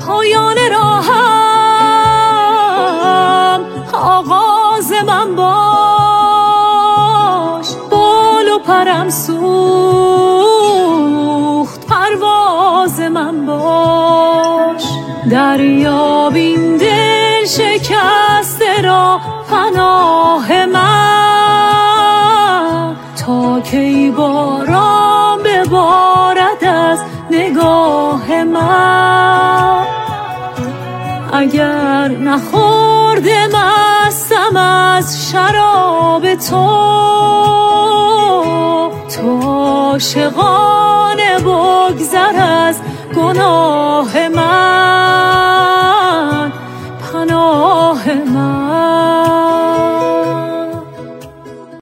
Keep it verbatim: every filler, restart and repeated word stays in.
پایان راهم آغاز من باش. بال و پرم سوخت پرواز من باش. دریاب این دل شکسته را پناه من، تا کی باران ببارد از نگاه من. اگر نخورده مستم از شراب تو، تو عاشقانه بگذر از گناه من.